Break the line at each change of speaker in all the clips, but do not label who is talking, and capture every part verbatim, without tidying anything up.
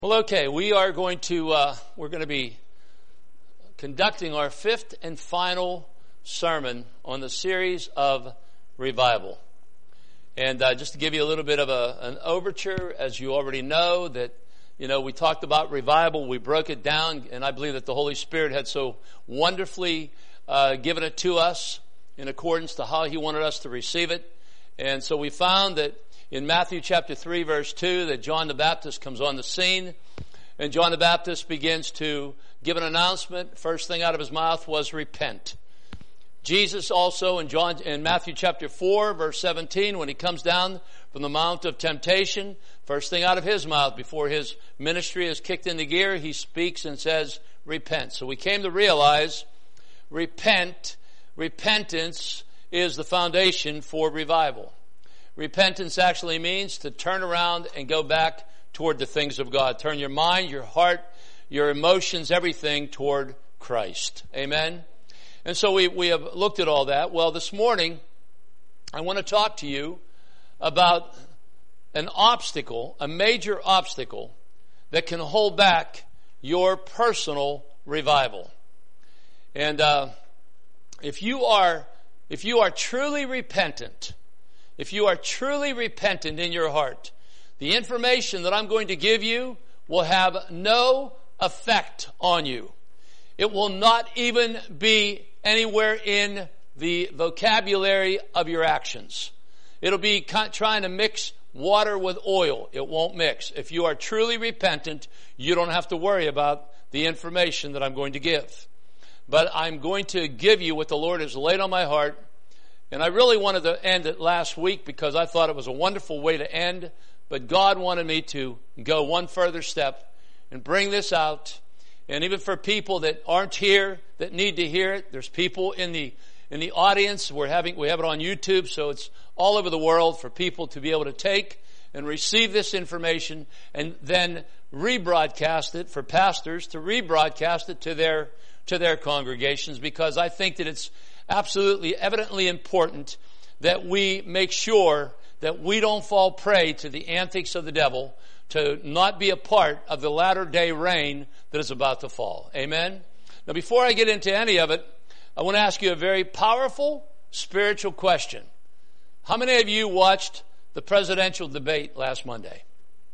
Well, okay, we are going to, uh, we're going to be conducting our fifth and final sermon on the series of revival. And uh, just to give you a little bit of a, an overture, as you already know, that, you know, we talked about revival, we broke it down, and I believe that the Holy Spirit had so wonderfully uh, given it to us in accordance to how He wanted us to receive it. And so we found that in Matthew chapter three, verse two, that John the Baptist comes on the scene, and John the Baptist begins to give an announcement. First thing out of his mouth was repent. Jesus also in John, in Matthew chapter four, verse seventeen, when he comes down from the Mount of Temptation, first thing out of his mouth before his ministry is kicked into gear, he speaks and says, repent. So we came to realize repent, repentance is the foundation for revival. Repentance actually means to turn around and go back toward the things of God. Turn your mind, your heart, your emotions, everything toward Christ. Amen? And so we, we have looked at all that. Well, this morning, I want to talk to you about an obstacle, a major obstacle that can hold back your personal revival. And uh, if you are, if you are truly repentant, If you are truly repentant in your heart, the information that I'm going to give you will have no effect on you. It will not even be anywhere in the vocabulary of your actions. It'll be trying to mix water with oil. It won't mix. If you are truly repentant, you don't have to worry about the information that I'm going to give. But I'm going to give you what the Lord has laid on my heart. And I really wanted to end it last week because I thought it was a wonderful way to end. But God wanted me to go one further step and bring this out. And even for people that aren't here, that need to hear it, there's people in the in the audience. We're having we have it on YouTube, so it's all over the world for people to be able to take and receive this information and then rebroadcast it, for pastors to rebroadcast it to their to their congregations, because I think that it's absolutely evidently important that we make sure that we don't fall prey to the antics of the devil, to not be a part of the latter day rain that is about to fall. Amen? Now, before I get into any of it, I want to ask you a very powerful spiritual question. How many of you watched the presidential debate last Monday?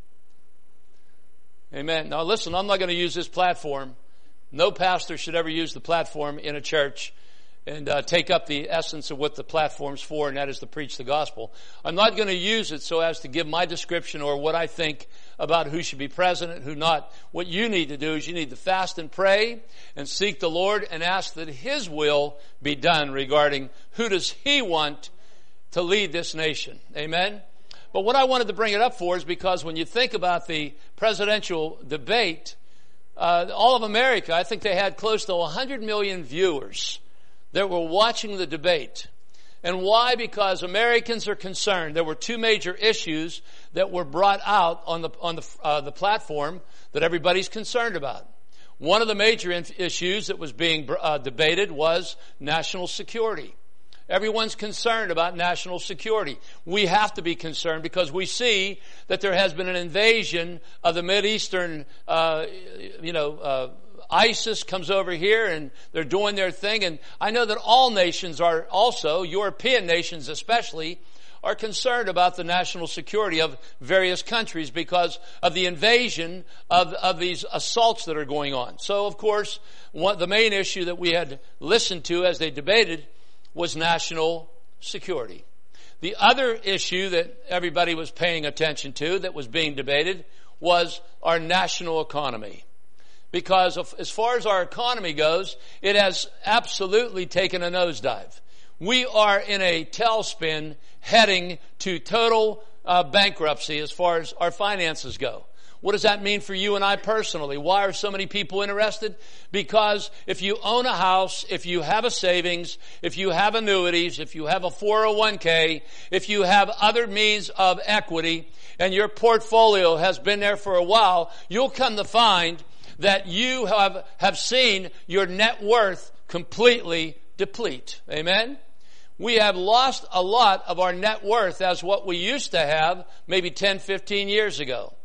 Amen. Now listen, I'm not going to use this platform. No pastor should ever use the platform in a church and uh, take up the essence of what the platform's for, and that is to preach the gospel. I'm not going to use it so as to give my description or what I think about who should be president, who not. What you need to do is you need to fast and pray and seek the Lord and ask that His will be done regarding who does He want to lead this nation. Amen? But what I wanted to bring it up for is because when you think about the presidential debate, uh, all of America, I think they had close to one hundred million viewers that were watching the debate. And why? Because Americans are concerned. There were two major issues that were brought out on the on the uh, the platform that everybody's concerned about. One of the major inf- issues that was being uh, debated was national security. Everyone's concerned about national security. We have to be concerned because we see that there has been an invasion of the Mideastern, uh, you know, uh, ISIS comes over here and they're doing their thing. And I know that all nations are also, European nations especially, are concerned about the national security of various countries because of the invasion of, of these assaults that are going on. So, of course, one, the main issue that we had listened to as they debated was national security. The other issue that everybody was paying attention to that was being debated was our national economy. Because of, as far as our economy goes, it has absolutely taken a nosedive. We are in a tailspin heading to total uh, bankruptcy as far as our finances go. What does that mean for you and I personally? Why are so many people interested? Because if you own a house, if you have a savings, if you have annuities, if you have a four oh one k, if you have other means of equity, and your portfolio has been there for a while, you'll come to find that you have, have seen your net worth completely deplete. Amen? We have lost a lot of our net worth as what we used to have maybe ten, fifteen years ago.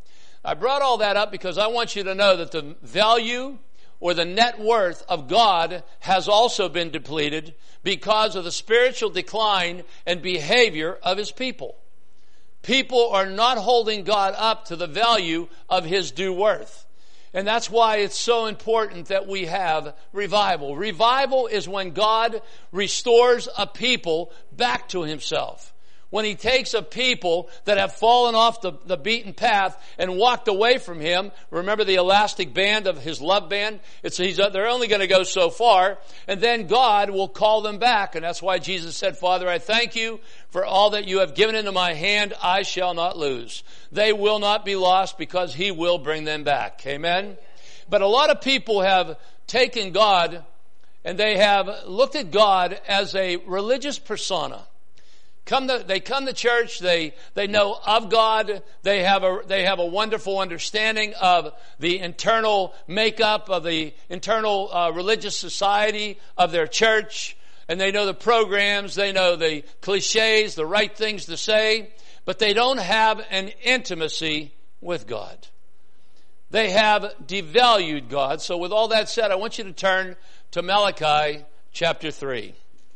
I brought all that up because I want you to know that the value or the net worth of God has also been depleted because of the spiritual decline and behavior of His people. People are not holding God up to the value of His due worth. And that's why it's so important that we have revival. Revival is when God restores a people back to Himself. When He takes a people that have fallen off the, the beaten path and walked away from Him. Remember the elastic band of His love band? It's, he's, they're only going to go so far, and then God will call them back. And that's why Jesus said, Father, I thank You for all that You have given into my hand, I shall not lose. They will not be lost because He will bring them back. Amen? But a lot of people have taken God and they have looked at God as a religious persona. Come to, they come to church, they, they know of God, they have a, they have a wonderful understanding of the internal makeup of the internal uh, religious society of their church, and they know the programs, they know the cliches, the right things to say, but they don't have an intimacy with God. They have devalued God. So with all that said, I want you to turn to Malachi chapter three.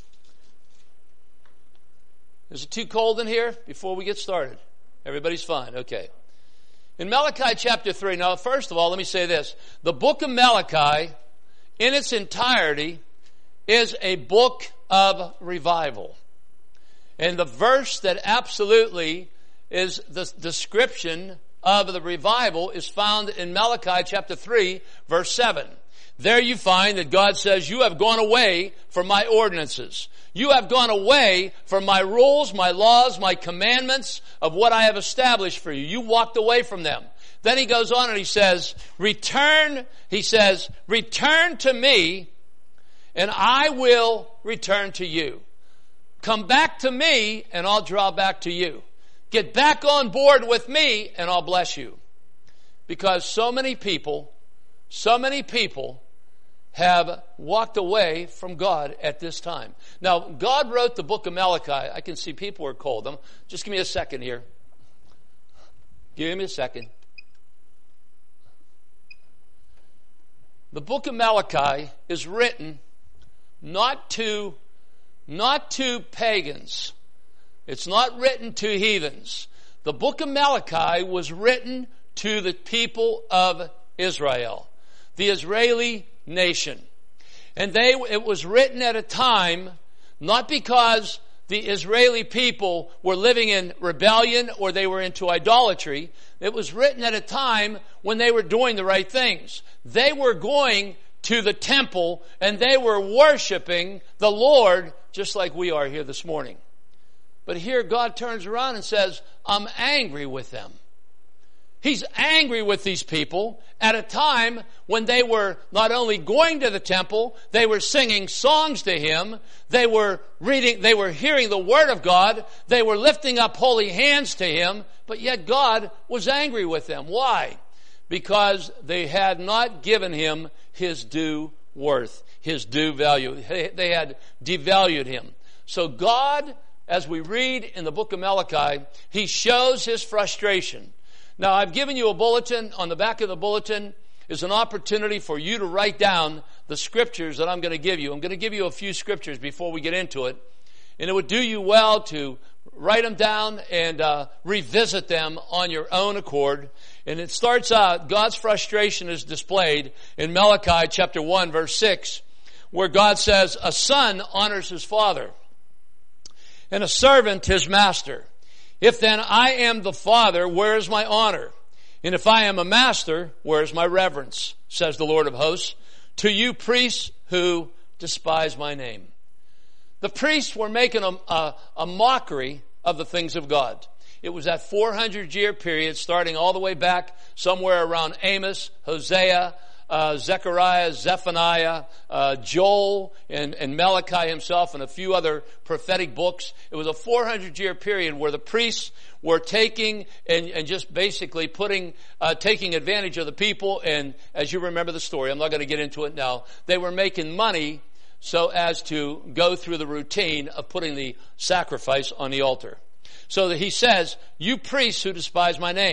Is it too cold in here before we get started? Everybody's fine. Okay. In Malachi chapter three, now first of all, let me say this. The book of Malachi, in its entirety, is a book of revival. And the verse that absolutely is the description of the revival is found in Malachi chapter three, verse seven. There you find that God says, you have gone away from my ordinances. You have gone away from my rules, my laws, my commandments of what I have established for you. You walked away from them. Then he goes on and he says, return, he says, return to me and I will return to you. Come back to me and I'll draw back to you. Get back on board with me and I'll bless you. Because so many people, so many people have walked away from God at this time. Now, God wrote the book of Malachi. I can see people are cold. I'm, just give me a second here. Give me a second. The book of Malachi is written not to, not to pagans. It's not written to heathens. The book of Malachi was written to the people of Israel, the Israeli nation. And they, it was written at a time, not because the Israeli people were living in rebellion or they were into idolatry. It was written at a time when they were doing the right things. They were going to the temple and they were worshiping the Lord just like we are here this morning. But here God turns around and says, I'm angry with them. He's angry with these people at a time when they were not only going to the temple, they were singing songs to Him, they were reading, they were hearing the Word of God, they were lifting up holy hands to Him, but yet God was angry with them. Why? Because they had not given Him His due worth, His due value. They had devalued Him. So God, as we read in the book of Malachi, He shows His frustration. Now, I've given you a bulletin. On the back of the bulletin is an opportunity for you to write down the scriptures that I'm going to give you. I'm going to give you a few scriptures before we get into it. And it would do you well to write them down and uh, revisit them on your own accord. And it starts out, God's frustration is displayed in Malachi chapter one, verse six, where God says, a son honors his father, and a servant his master. If then I am the father, where is my honor? And if I am a master, where is my reverence? Says the Lord of hosts. To you priests who despise my name. The priests were making a, a, a mockery of the things of God. It was that four hundred year period starting all the way back somewhere around Amos, Hosea, Uh, Zechariah, Zephaniah, uh, Joel, and, and Malachi himself, and a few other prophetic books. It was a four hundred year period where the priests were taking and, and just basically putting, uh, taking advantage of the people. And as you remember the story, I'm not going to get into it now. They were making money so as to go through the routine of putting the sacrifice on the altar. So that he says, you priests who despise my name.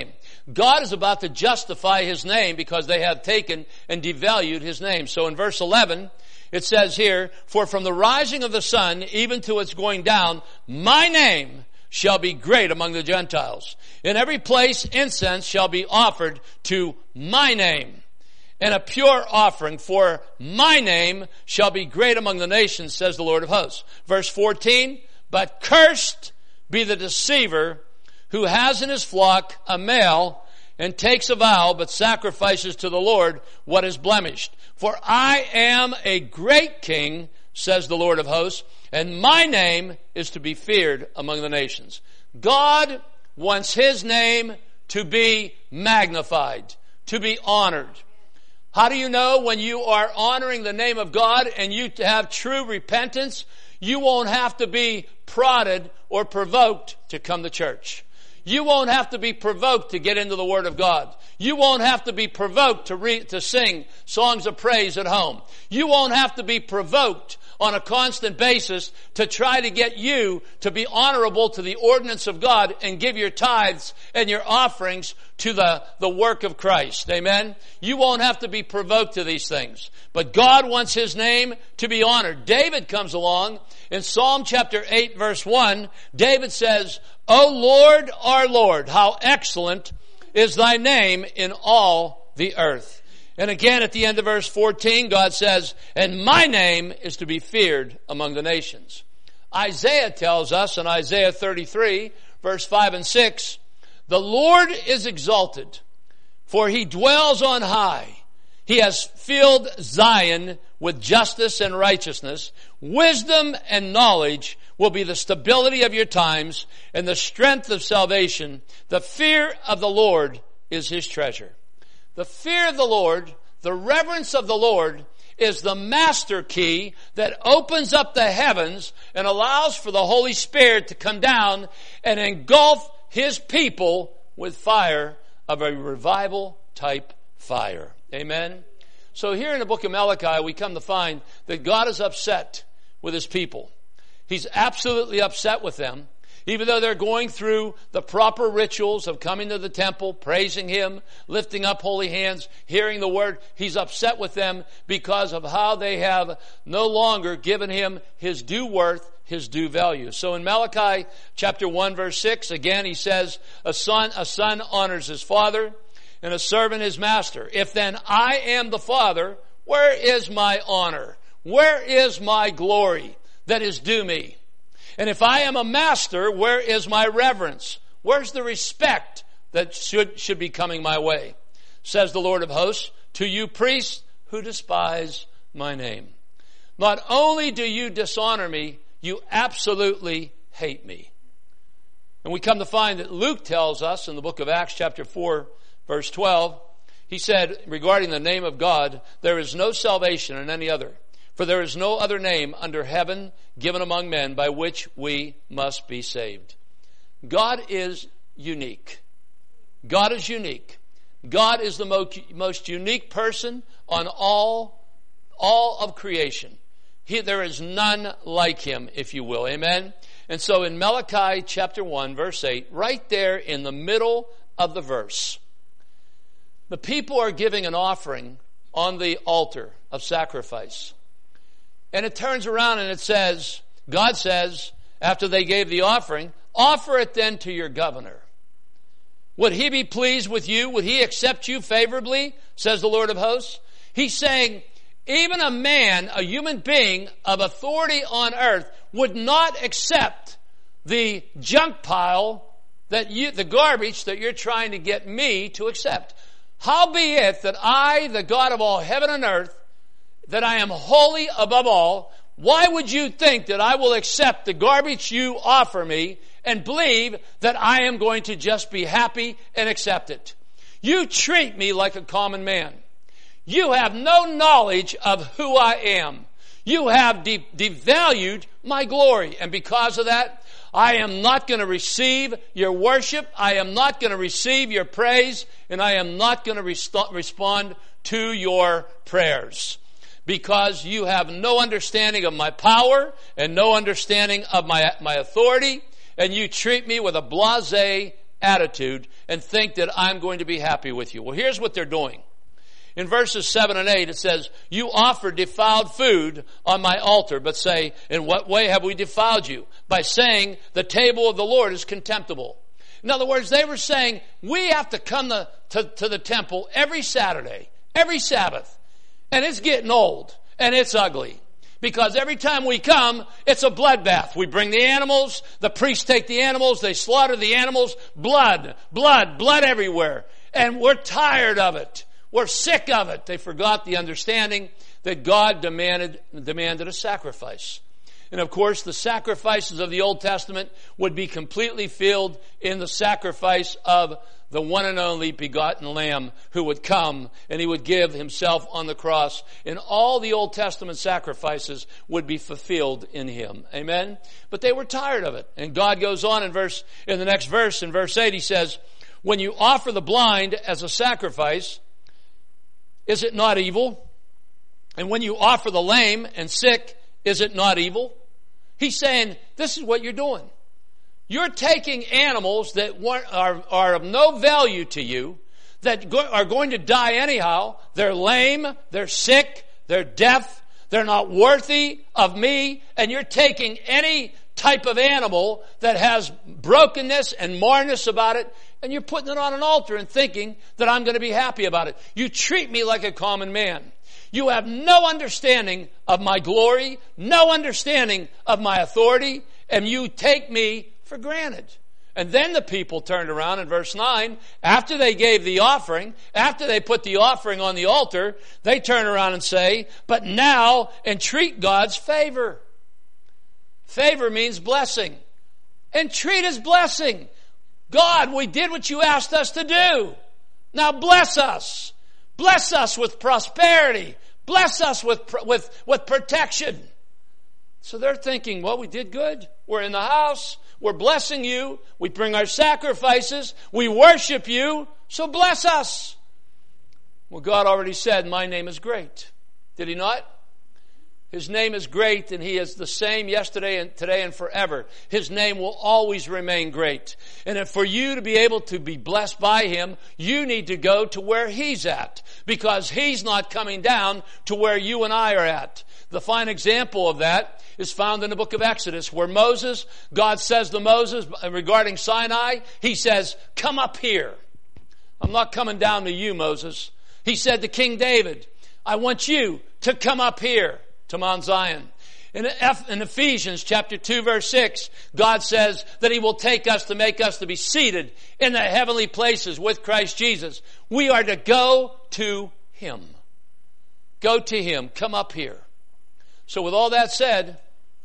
God is about to justify his name because they have taken and devalued his name. So in verse eleven, it says here, for from the rising of the sun even to its going down, my name shall be great among the Gentiles. In every place incense shall be offered to my name, and a pure offering for my name shall be great among the nations, says the Lord of hosts. Verse fourteen, but cursed be the deceiver who has in his flock a male and takes a vow but sacrifices to the Lord what is blemished. For I am a great king, says the Lord of hosts, and my name is to be feared among the nations. God wants his name to be magnified, to be honored. How do you know when you are honoring the name of God and you have true repentance? You won't have to be prodded or provoked to come to church. You won't have to be provoked to get into the Word of God. You won't have to be provoked to read, to sing songs of praise at home. You won't have to be provoked on a constant basis to try to get you to be honorable to the ordinance of God and give your tithes and your offerings to the, the work of Christ. Amen? You won't have to be provoked to these things. But God wants his name to be honored. David comes along in Psalm chapter eight verse one. David says, O Lord, our Lord, how excellent is thy name in all the earth. And again at the end of verse fourteen, God says, and my name is to be feared among the nations. Isaiah tells us in Isaiah thirty-three, verse five and six, the Lord is exalted, for he dwells on high. He has filled Zion with justice and righteousness. Wisdom and knowledge will be the stability of your times and the strength of salvation. The fear of the Lord is his treasure. The fear of the Lord, the reverence of the Lord, is the master key that opens up the heavens and allows for the Holy Spirit to come down and engulf his people with fire of a revival type fire. Amen. So here in the book of Malachi, we come to find that God is upset with his people. He's absolutely upset with them. Even though they're going through the proper rituals of coming to the temple, praising him, lifting up holy hands, hearing the word, he's upset with them because of how they have no longer given him his due worth, his due value. So in Malachi chapter one verse six, again he says, a son, a son honors his father and a servant his master. If then I am the father, where is my honor? Where is my glory that is due me? And if I am a master, where is my reverence? Where's the respect that should, should be coming my way? Says the Lord of hosts, to you priests who despise my name. Not only do you dishonor me, you absolutely hate me. And we come to find that Luke tells us in the book of Acts chapter four, verse twelve, he said regarding the name of God, there is no salvation in any other. For there is no other name under heaven given among men by which we must be saved. God is unique. God is unique. God is the mo- most unique person on all, all of creation. He, there is none like him, if you will. Amen? And so in Malachi chapter one, verse eight, right there in the middle of the verse, the people are giving an offering on the altar of sacrifice. And it turns around and it says, God says, after they gave the offering, offer it then to your governor. Would he be pleased with you? Would he accept you favorably? Says the Lord of hosts. He's saying, even a man, a human being of authority on earth would not accept the junk pile that you, the garbage that you're trying to get me to accept. Howbeit that I, the God of all heaven and earth, that I am holy above all, why would you think that I will accept the garbage you offer me and believe that I am going to just be happy and accept it? You treat me like a common man. You have no knowledge of who I am. You have de- devalued my glory. And because of that, I am not going to receive your worship. I am not going to receive your praise. And I am not going to rest- respond to your prayers. Because you have no understanding of my power and no understanding of my, my authority, and you treat me with a blasé attitude and think that I'm going to be happy with you. Well, here's what they're doing. In verses seven and eight, it says, you offer defiled food on my altar, but say, in what way have we defiled you? By saying, the table of the Lord is contemptible. In other words, they were saying, we have to come to, to, to the temple every Saturday, every Sabbath. And it's getting old, and it's ugly. Because every time we come, it's a bloodbath. We bring the animals, the priests take the animals, they slaughter the animals, blood, blood, blood everywhere. And we're tired of it. We're sick of it. They forgot the understanding that God demanded, demanded a sacrifice. And of course, the sacrifices of the Old Testament would be completely filled in the sacrifice of the one and only begotten Lamb who would come and he would give himself on the cross. And all the Old Testament sacrifices would be fulfilled in him. Amen? But they were tired of it. And God goes on in verse, in the next verse, in verse eight, he says, when you offer the blind as a sacrifice, is it not evil? And when you offer the lame and sick, is it not evil? He's saying, this is what you're doing. You're taking animals that are, are of no value to you, that go, are going to die anyhow. They're lame, they're sick, they're deaf, they're not worthy of me, and you're taking any type of animal that has brokenness and marness about it, and you're putting it on an altar and thinking that I'm going to be happy about it. You treat me like a common man. You have no understanding of my glory, no understanding of my authority, and you take me for granted. And then the people turned around in verse nine, after they gave the offering, after they put the offering on the altar, they turn around and say, but now entreat God's favor. Favor means blessing. Entreat his blessing. God, we did what you asked us to do. Now bless us. Bless us with prosperity. Bless us with, with, with protection. So they're thinking, well, we did good. We're in the house. We're blessing you. We bring our sacrifices. We worship you. So bless us. Well, God already said, my name is great. Did he not? His name is great, and he is the same yesterday and today and forever. His name will always remain great. And if for you to be able to be blessed by him, you need to go to where he's at, because he's not coming down to where you and I are at. The fine example of that is found in the book of Exodus, where Moses, God says to Moses regarding Sinai, he says, come up here. I'm not coming down to you, Moses. He said to King David, I want you to come up here to Mount Zion. In Ephesians chapter two verse six, God says that he will take us to make us to be seated in the heavenly places with Christ Jesus. We are to go to him. Go to him. Come up here. So with all that said,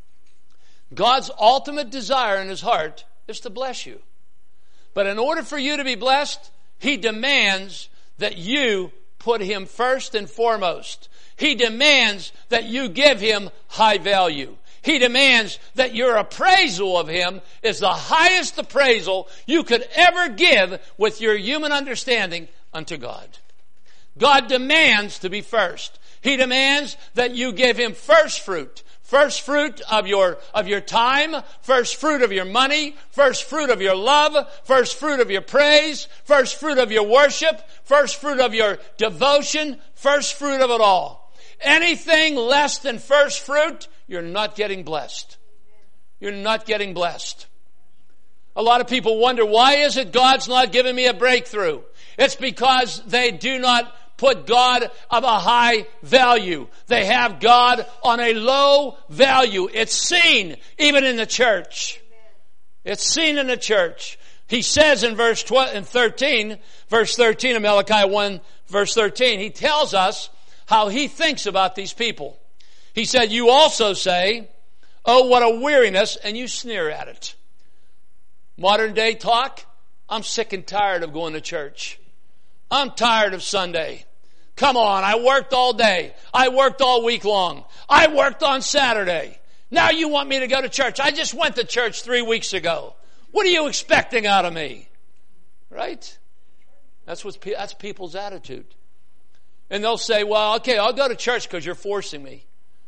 God's ultimate desire in his heart is to bless you. But in order for you to be blessed, he demands that you put him first and foremost. He demands that you give him high value. He demands that your appraisal of him is the highest appraisal you could ever give with your human understanding unto God. God demands to be first. He demands that you give him first fruit. First fruit of your, of your time, first fruit of your money, first fruit of your love, first fruit of your praise, first fruit of your worship, first fruit of your devotion, first fruit of it all. Anything less than first fruit, you're not getting blessed. You're not getting blessed. A lot of people wonder, why is it God's not giving me a breakthrough? It's because they do not put God of a high value. They have God on a low value. It's seen even in the church. It's seen in the church. He says in verse twelve and thirteen, verse thirteen of Malachi one, verse thirteen, he tells us how he thinks about these people. He said, you also say, oh, what a weariness, and you sneer at it. Modern day talk, I'm sick and tired of going to church. I'm tired of Sunday. Come on, I worked all day. I worked all week long. I worked on Saturday. Now you want me to go to church. I just went to church three weeks ago. What are you expecting out of me? Right? That's what, that's people's attitude. And they'll say, well, okay, I'll go to church because you're forcing me.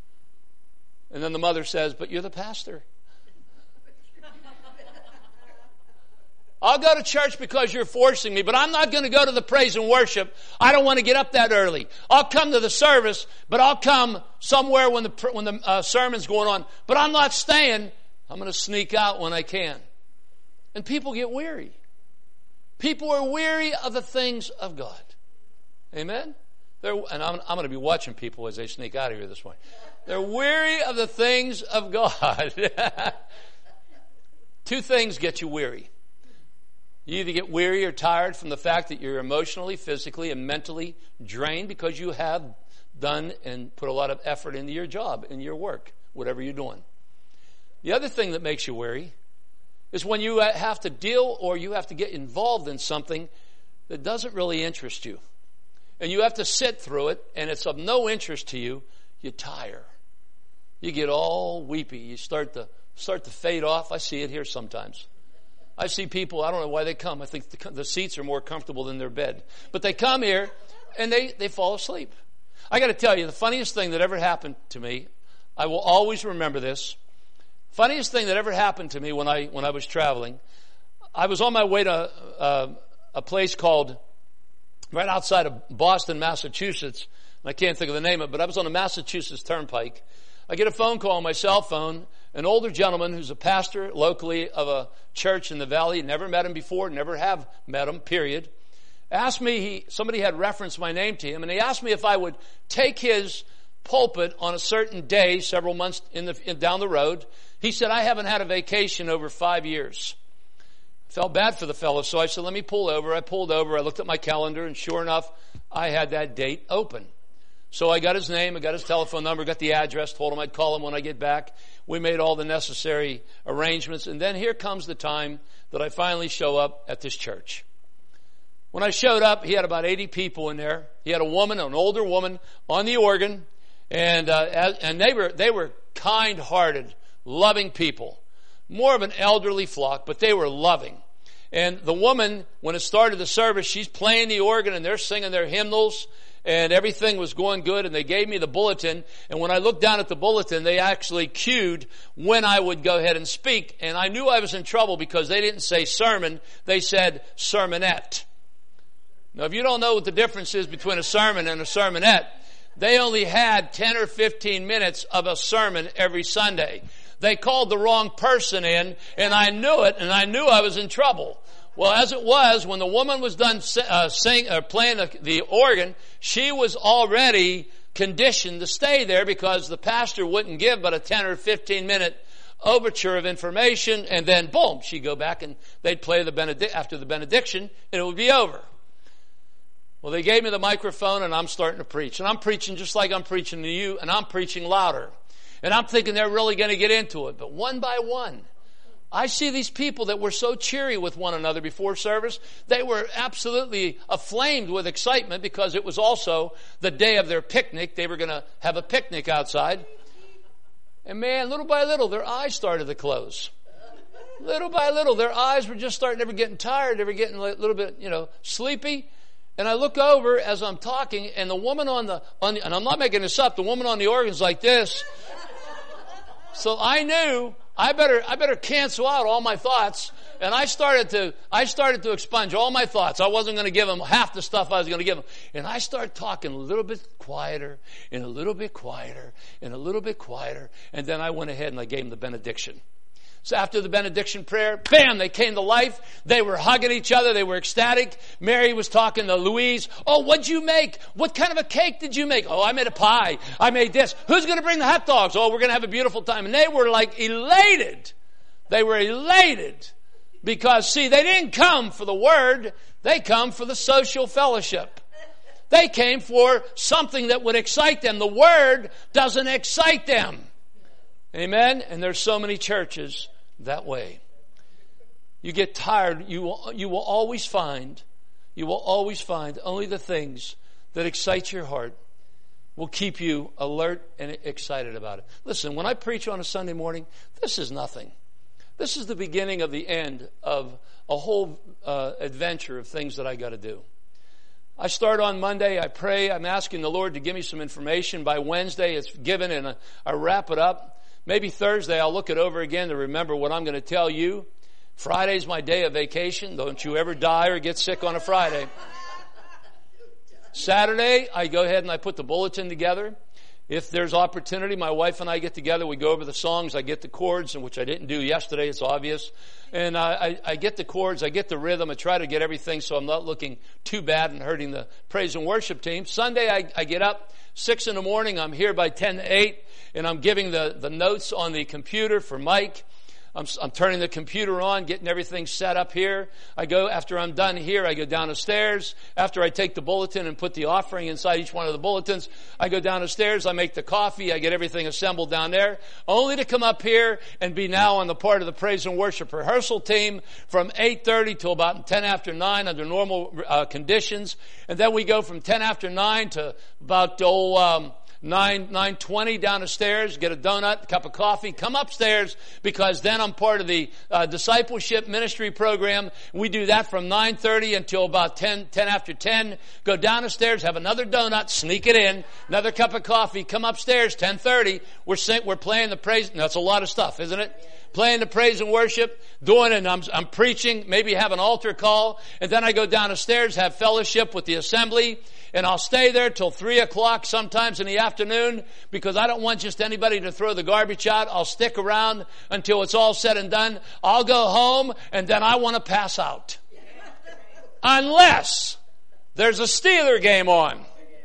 And then the mother says, but you're the pastor. I'll go to church because you're forcing me, but I'm not going to go to the praise and worship. I don't want to get up that early. I'll come to the service, but I'll come somewhere when the when the uh, sermon's going on. But I'm not staying. I'm going to sneak out when I can. And people get weary. People are weary of the things of God. Amen? They're, and I'm, I'm going to be watching people as they sneak out of here this morning. They're weary of the things of God. Two things get you weary. You either get weary or tired from the fact that you're emotionally, physically, and mentally drained because you have done and put a lot of effort into your job, in your work, whatever you're doing. The other thing that makes you weary is when you have to deal or you have to get involved in something that doesn't really interest you. And you have to sit through it, and it's of no interest to you, you tire. You get all weepy. You start to start to fade off. I see it here sometimes. I see people, I don't know why they come. I think the, the seats are more comfortable than their bed. But they come here, and they, they fall asleep. I got to tell you, the funniest thing that ever happened to me, I will always remember this. Funniest thing that ever happened to me when I when I was traveling, I was on my way to uh, a place called, right outside of Boston, Massachusetts. And I can't think of the name of it, but I was on the Massachusetts Turnpike. I get a phone call on my cell phone. An older gentleman who's a pastor locally of a church in the valley, never met him before, never have met him, period, asked me, he, somebody had referenced my name to him, and he asked me if I would take his pulpit on a certain day, several months in the, in, down the road. He said, I haven't had a vacation over five years. I felt bad for the fellow, so I said, let me pull over. I pulled over, I looked at my calendar, and sure enough, I had that date open. So I got his name, I got his telephone number, got the address, told him I'd call him when I get back. We made all the necessary arrangements, and then here comes the time that I finally show up at this church. When I showed up, he had about eighty people in there. He had a woman, an older woman, on the organ, and uh, and they were they were kind-hearted, loving people. More of an elderly flock, but they were loving. And the woman, when it started the service, she's playing the organ, and they're singing their hymnals, and everything was going good, and they gave me the bulletin, and when I looked down at the bulletin, they actually cued when I would go ahead and speak, and I knew I was in trouble because they didn't say sermon, they said sermonette. Now, if you don't know what the difference is between a sermon and a sermonette, they only had ten or fifteen minutes of a sermon every Sunday. They called the wrong person in, and I knew it, and I knew I was in trouble. Well, as it was, when the woman was done uh, sing, uh, playing the, the organ, she was already conditioned to stay there because the pastor wouldn't give but a ten or fifteen minute overture of information, and then boom, she'd go back and they'd play the benedic- after the benediction, and it would be over. Well, they gave me the microphone, and I'm starting to preach, and I'm preaching just like I'm preaching to you, and I'm preaching louder, and I'm thinking they're really going to get into it, but one by one, I see these people that were so cheery with one another before service. They were absolutely aflamed with excitement because it was also the day of their picnic. They were going to have a picnic outside. And man, little by little, their eyes started to close. Little by little, their eyes were just starting, they were getting tired. They were getting a little bit, you know, sleepy. And I look over as I'm talking, and the woman on the, on the and I'm not making this up, the woman on the organ's like this. So I knew I better, I better cancel out all my thoughts. And I started to, I started to expunge all my thoughts. I wasn't going to give them half the stuff I was going to give them. And I started talking a little bit quieter and a little bit quieter and a little bit quieter. And then I went ahead and I gave them the benediction. So after the benediction prayer, bam, they came to life. They were hugging each other. They were ecstatic. Mary was talking to Louise. Oh, what'd you make? What kind of a cake did you make? Oh, I made a pie. I made this. Who's going to bring the hot dogs? Oh, we're going to have a beautiful time. And they were like elated. They were elated because, see, they didn't come for the word. They come for the social fellowship. They came for something that would excite them. The word doesn't excite them. Amen? And there's so many churches that way. You get tired. You will, you will always find, you will always find only the things that excite your heart will keep you alert and excited about it. Listen, when I preach on a Sunday morning, this is nothing. This is the beginning of the end of a whole uh, adventure of things that I got to do. I start on Monday. I pray. I'm asking the Lord to give me some information. By Wednesday, it's given, and I wrap it up. Maybe Thursday I'll look it over again to remember what I'm going to tell you. Friday's my day of vacation. Don't you ever die or get sick on a Friday. Saturday, I go ahead and I put the bulletin together. If there's opportunity, my wife and I get together. We go over the songs. I get the chords, which I didn't do yesterday. It's obvious. And I, I, I get the chords. I get the rhythm. I try to get everything so I'm not looking too bad and hurting the praise and worship team. Sunday, I, I get up six in the morning. I'm here by ten to eight, and I'm giving the, the notes on the computer for Mike. I'm, I'm turning the computer on, getting everything set up here. I go, after I'm done here, I go down the stairs. After I take the bulletin and put the offering inside each one of the bulletins, I go down the stairs, I make the coffee, I get everything assembled down there, only to come up here and be now on the part of the praise and worship rehearsal team from eight thirty till about ten after nine under normal uh, conditions. And then we go from ten after nine to about, oh, um, Nine, nine twenty down the stairs, get a donut, a cup of coffee, come upstairs, because then I'm part of the uh, discipleship ministry program. We do that from nine thirty until about ten, ten after ten. Go down the stairs, have another donut, sneak it in, another cup of coffee, come upstairs, ten thirty. We're sing, we're playing the praise. That's a lot of stuff, isn't it? Playing the praise and worship, doing it, and I'm, I'm preaching, maybe have an altar call, and then I go down the stairs, have fellowship with the assembly, and I'll stay there till three o'clock sometimes in the afternoon, because I don't want just anybody to throw the garbage out. I'll stick around until it's all said and done. I'll go home, and then I want to pass out. Unless there's a Steeler game on.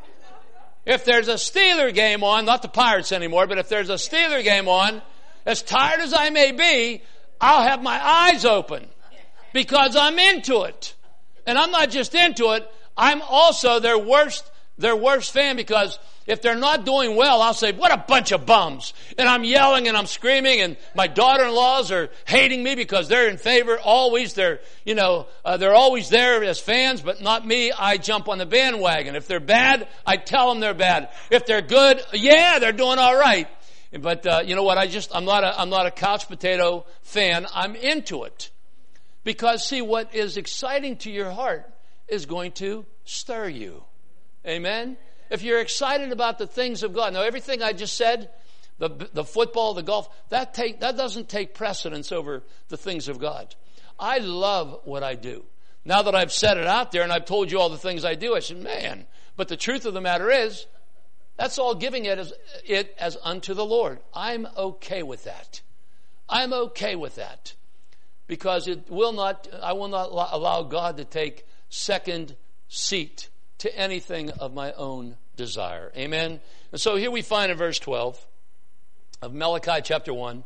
If there's a Steeler game on, not the Pirates anymore, but if there's a Steeler game on, as tired as I may be, I'll have my eyes open because I'm into it. And I'm not just into it, I'm also their worst, their worst fan, because if they're not doing well, I'll say, what a bunch of bums. And I'm yelling and I'm screaming, and my daughter-in-laws are hating me because they're in favor. Always, they're, you know, uh, they're always there as fans, but not me. I jump on the bandwagon. If they're bad, I tell them they're bad. If they're good, yeah, they're doing all right. But uh, you know what? I just I'm not a I'm not a couch potato fan. I'm into it, because see, what is exciting to your heart is going to stir you. Amen. If you're excited about the things of God, now everything I just said, the the football, the golf, that take that doesn't take precedence over the things of God. I love what I do. Now that I've said it out there and I've told you all the things I do, I said, man. But the truth of the matter is, that's all giving it as, it as unto the Lord. I'm okay with that. I'm okay with that. Because it will not, I will not allow God to take second seat to anything of my own desire. Amen? And so here we find in verse twelve of Malachi chapter one,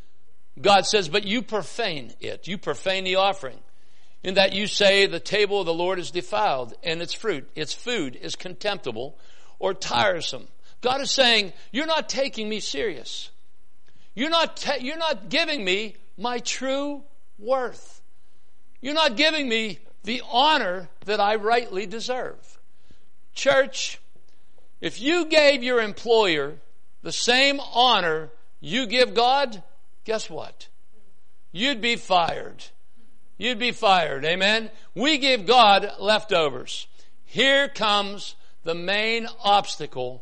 God says, but you profane it. You profane the offering, in that you say the table of the Lord is defiled, and its fruit, its food is contemptible, or tiresome. God is saying, you're not taking me serious. You're not, ta- you're not giving me my true worth. You're not giving me the honor that I rightly deserve. Church, if you gave your employer the same honor you give God, guess what? You'd be fired. You'd be fired. Amen? We give God leftovers. Here comes the main obstacle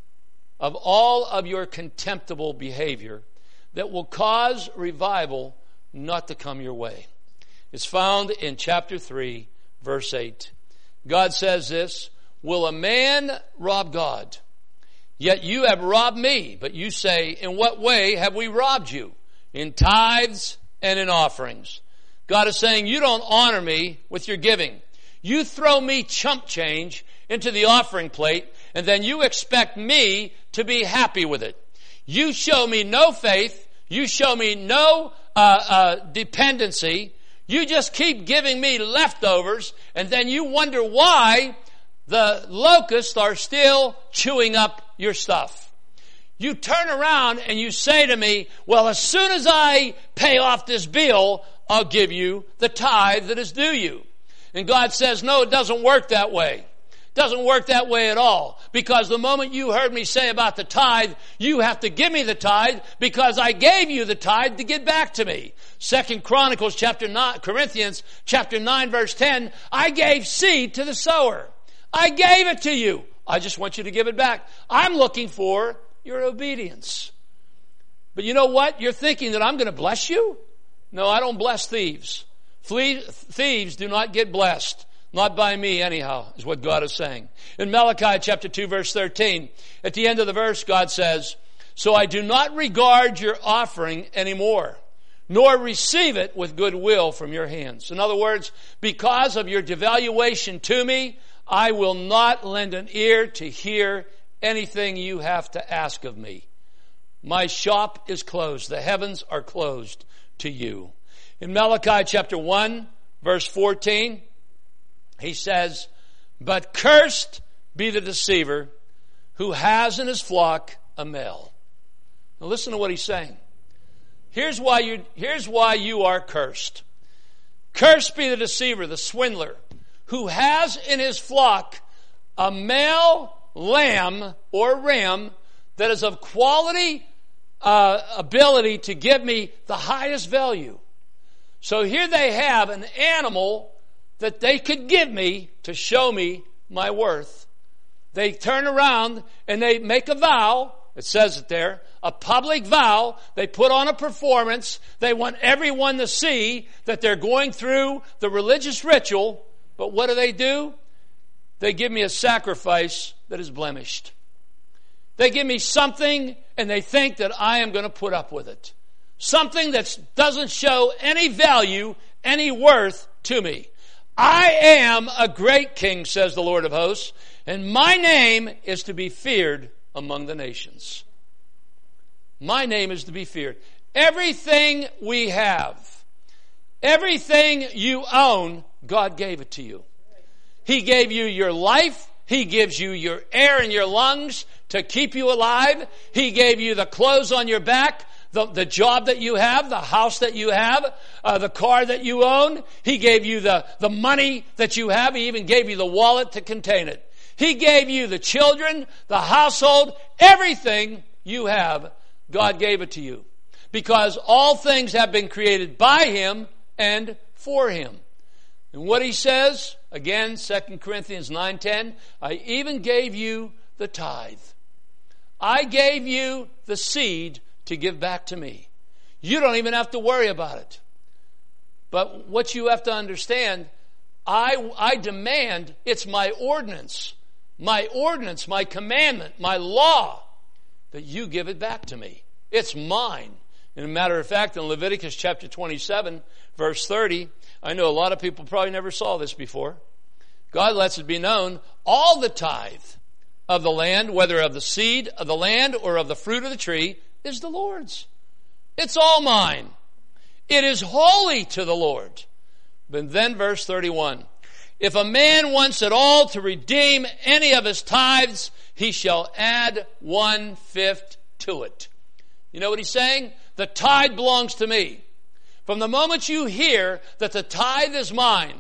of all of your contemptible behavior that will cause revival not to come your way. It's found in chapter three, verse eight. God says this, will a man rob God? Yet you have robbed me. But you say, in what way have we robbed you? In tithes and in offerings. God is saying, you don't honor me with your giving. You throw me chump change into the offering plate, and then you expect me to be happy with it. You show me no faith. You show me no uh, uh, dependency. You just keep giving me leftovers, and then you wonder why the locusts are still chewing up your stuff. You turn around and you say to me, well, as soon as I pay off this bill, I'll give you the tithe that is due you. And God says, no, it doesn't work that way. It doesn't work that way at all. Because the moment you heard me say about the tithe, you have to give me the tithe because I gave you the tithe to get back to me. Second Chronicles chapter nine, Corinthians chapter nine verse ten, I gave seed to the sower. I gave it to you. I just want you to give it back. I'm looking for your obedience. But you know what? You're thinking that I'm going to bless you? No, I don't bless thieves. Flee, thieves do not get blessed. Not by me anyhow, is what God is saying. In Malachi chapter two, verse thirteen, at the end of the verse, God says, so I do not regard your offering anymore, nor receive it with goodwill from your hands. In other words, because of your devaluation to me, I will not lend an ear to hear anything you have to ask of me. My shop is closed. The heavens are closed to you. In Malachi chapter one, verse fourteen, he says, but cursed be the deceiver who has in his flock a male. Now listen to what he's saying. Here's why you, here's why you are cursed. Cursed be the deceiver, the swindler, who has in his flock a male lamb or ram that is of quality uh, ability to give me the highest value. So here they have an animal that they could give me to show me my worth. They turn around and they make a vow. It says it there. A public vow. They put on a performance. They want everyone to see that they're going through the religious ritual. But what do they do? They give me a sacrifice that is blemished. They give me something and they think that I am going to put up with it. Something that doesn't show any value, any worth to me. I am a great king, says the Lord of hosts, and my name is to be feared among the nations. My name is to be feared. Everything we have, everything you own, God gave it to you. He gave you your life. He gives you your air in your lungs to keep you alive. He gave you the clothes on your back. The, the job that you have, the house that you have, uh, the car that you own. He gave you the, the money that you have. He even gave you the wallet to contain it. He gave you the children, the household, everything you have. God gave it to you. Because all things have been created by Him and for Him. And what He says, again, Second Corinthians nine ten, I even gave you the tithe. I gave you the seed to give back to me. You don't even have to worry about it. But what you have to understand, I, I demand, it's my ordinance, my ordinance, my commandment, my law, that you give it back to me. It's mine. And a matter of fact, in Leviticus chapter twenty-seven, verse thirty, I know a lot of people probably never saw this before. God lets it be known, all the tithe of the land, whether of the seed of the land or of the fruit of the tree, is the Lord's. It's all mine. It is holy to the Lord. But then verse thirty-one. If a man wants at all to redeem any of his tithes, he shall add one-fifth to it. You know what he's saying? The tithe belongs to me. From the moment you hear that the tithe is mine,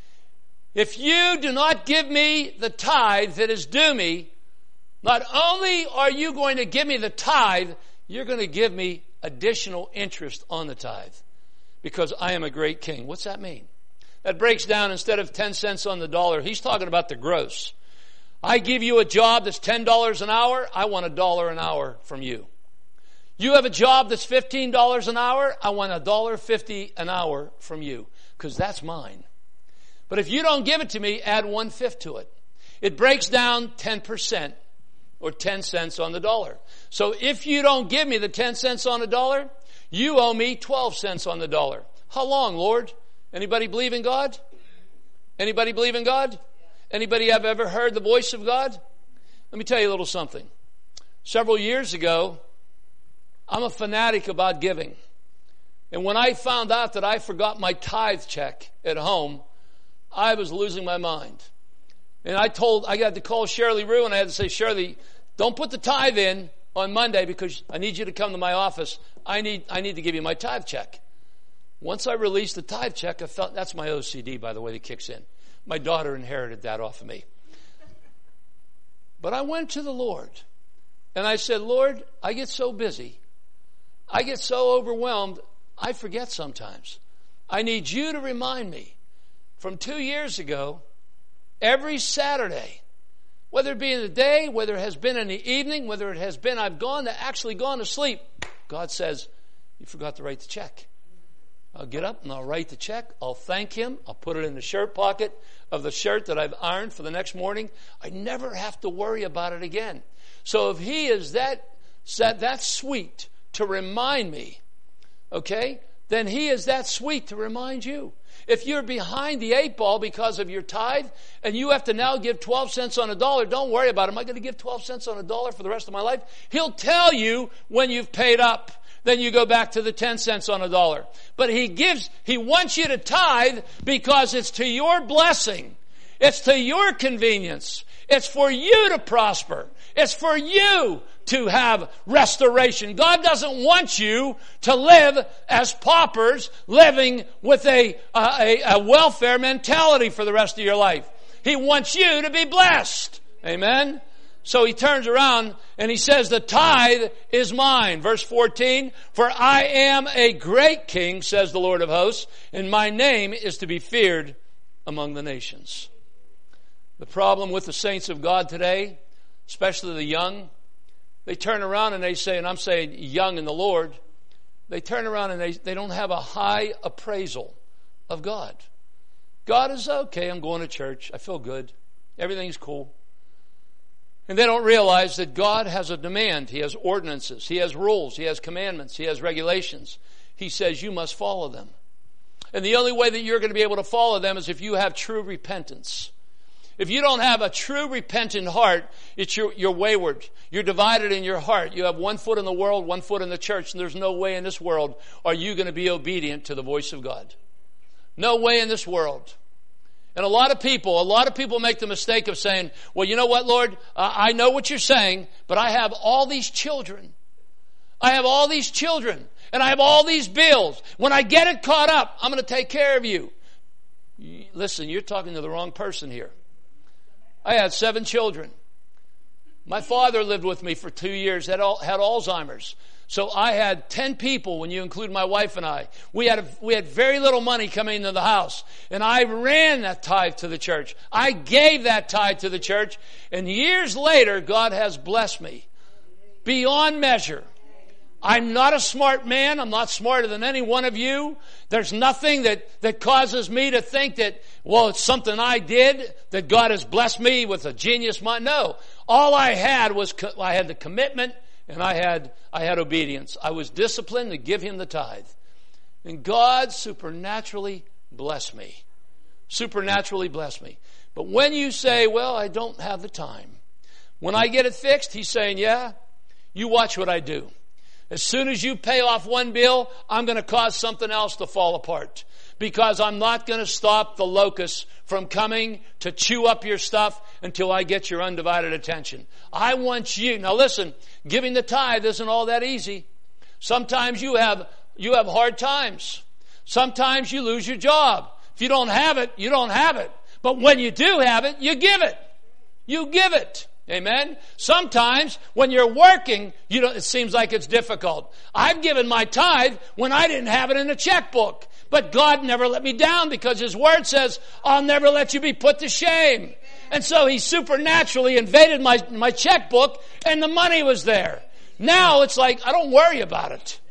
if you do not give me the tithe that is due me, not only are you going to give me the tithe, you're going to give me additional interest on the tithe because I am a great king. What's that mean? That breaks down, instead of ten cents on the dollar, he's talking about the gross. I give you a job that's ten dollars an hour, I want a dollar an hour from you. You have a job that's fifteen dollars an hour, I want a dollar fifty an hour from you because that's mine. But if you don't give it to me, add one-fifth to it. It breaks down ten percent. Or ten cents on the dollar. So if you don't give me the ten cents on the dollar, you owe me twelve cents on the dollar. How long, Lord? Anybody believe in God? Anybody believe in God? Anybody have ever heard the voice of God? Let me tell you a little something. Several years ago, I'm a fanatic about giving. And when I found out that I forgot my tithe check at home, I was losing my mind. And I told, I had to call Shirley Rue and I had to say, Shirley, don't put the tithe in on Monday because I need you to come to my office. I need, I need to give you my tithe check. Once I released the tithe check, I felt, that's my O C D, by the way, that kicks in. My daughter inherited that off of me. But I went to the Lord and I said, Lord, I get so busy. I get so overwhelmed. I forget sometimes. I need you to remind me. From two years ago, every Saturday, whether it be in the day, whether it has been in the evening, whether it has been I've gone to actually gone to sleep, God says, you forgot to write the check. I'll get up and I'll write the check. I'll thank him. I'll put it in the shirt pocket of the shirt that I've ironed for the next morning. I never have to worry about it again. So if he is that, that, that sweet to remind me, okay, then he is that sweet to remind you. If you're behind the eight ball because of your tithe and you have to now give twelve cents on a dollar, don't worry about it. Am I going to give twelve cents on a dollar for the rest of my life? He'll tell you when you've paid up. Then you go back to the ten cents on a dollar. But he gives, he wants you to tithe because it's to your blessing. It's to your convenience. It's for you to prosper. It's for you to have restoration. God doesn't want you to live as paupers, living with a, a, a welfare mentality for the rest of your life. He wants you to be blessed. Amen? So he turns around and he says, the tithe is mine. Verse fourteen, for I am a great king, says the Lord of hosts, and my name is to be feared among the nations. The problem with the saints of God today, especially the young, they turn around and they say, and I'm saying young in the Lord, they turn around and they, they don't have a high appraisal of God. God is okay, I'm going to church, I feel good, everything's cool. And they don't realize that God has a demand. He has ordinances. He has rules. He has commandments. He has regulations. He says you must follow them. And the only way that you're going to be able to follow them is if you have true repentance. If you don't have a true repentant heart, it's your, you're wayward. You're divided in your heart. You have one foot in the world, one foot in the church, and there's no way in this world are you going to be obedient to the voice of God. No way in this world. And a lot of people, a lot of people make the mistake of saying, well, you know what, Lord, uh, I know what you're saying, but I have all these children. I have all these children, and I have all these bills. When I get it caught up, I'm going to take care of you. Listen, you're talking to the wrong person here. I had seven children. My father lived with me for two years, had, all, had Alzheimer's. So I had ten people when you include my wife and I. We had, a, we had very little money coming into the house. And I ran that tithe to the church. I gave that tithe to the church. And years later, God has blessed me beyond measure. I'm not a smart man. I'm not smarter than any one of you. There's nothing that, that causes me to think that, well, it's something I did, that God has blessed me with a genius mind. No. All I had was, I had the commitment and I had, I had obedience. I was disciplined to give him the tithe. And God supernaturally blessed me. Supernaturally blessed me. But when you say, well, I don't have the time. When I get it fixed, he's saying, yeah, you watch what I do. As soon as you pay off one bill, I'm going to cause something else to fall apart. Because I'm not going to stop the locusts from coming to chew up your stuff until I get your undivided attention. I want you. Now listen, giving the tithe isn't all that easy. Sometimes you have, you have hard times. Sometimes you lose your job. If you don't have it, you don't have it. But when you do have it, you give it. You give it. Amen. Sometimes when you're working, you know, it seems like it's difficult. I've given my tithe when I didn't have it in a checkbook. But God never let me down because his word says, I'll never let you be put to shame. And so he supernaturally invaded my, my checkbook and the money was there. Now it's like, I don't worry about it.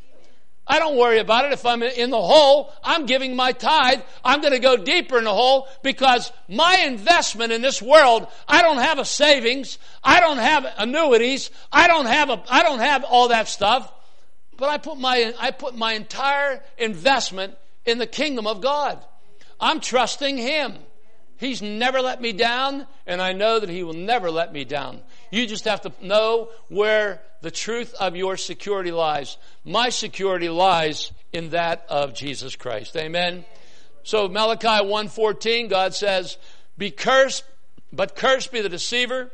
I don't worry about it. If I'm in the hole, I'm giving my tithe. I'm going to go deeper in the hole because my investment in this world, I don't have a savings. I don't have annuities. I don't have a, I don't have all that stuff. But I put my, I put my entire investment in the kingdom of God. I'm trusting him. He's never let me down, and I know that he will never let me down. You just have to know where the truth of your security lies. My security lies in that of Jesus Christ. Amen. So Malachi one fourteen, God says, "Be cursed, but cursed be the deceiver,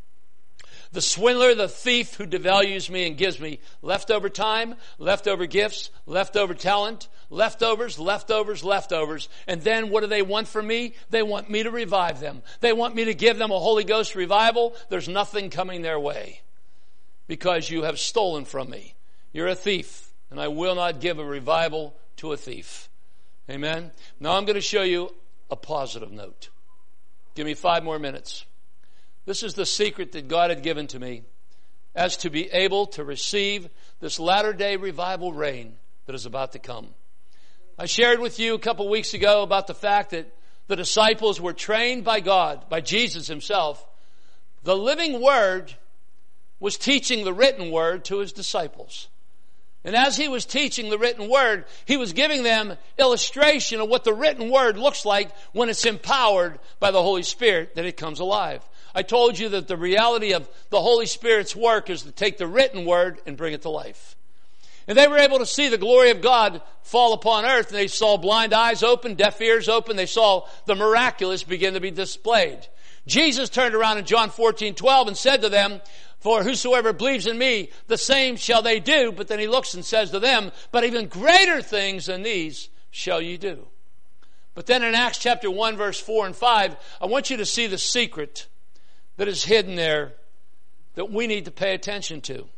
the swindler, the thief who devalues me and gives me leftover time, leftover gifts, leftover talent, leftovers, leftovers, leftovers. And then what do they want from me? They want me to revive them. They want me to give them a Holy Ghost revival. There's nothing coming their way because you have stolen from me. You're a thief, and I will not give a revival to a thief." Amen. Now I'm going to show you a positive note. Give me five more minutes. This is the secret that God had given to me as to be able to receive this latter-day revival rain that is about to come. I shared with you a couple weeks ago about the fact that the disciples were trained by God, by Jesus himself. The living word was teaching the written word to his disciples. And as he was teaching the written word, he was giving them illustration of what the written word looks like when it's empowered by the Holy Spirit, that it comes alive. I told you that the reality of the Holy Spirit's work is to take the written word and bring it to life. And they were able to see the glory of God fall upon earth, and they saw blind eyes open, deaf ears open. They saw the miraculous begin to be displayed. Jesus turned around in John fourteen twelve and said to them, "For whosoever believes in me, the same shall they do." But then he looks and says to them, "But even greater things than these shall you do." But then in Acts chapter one, verse four and five, I want you to see the secret that is hidden there that we need to pay attention to.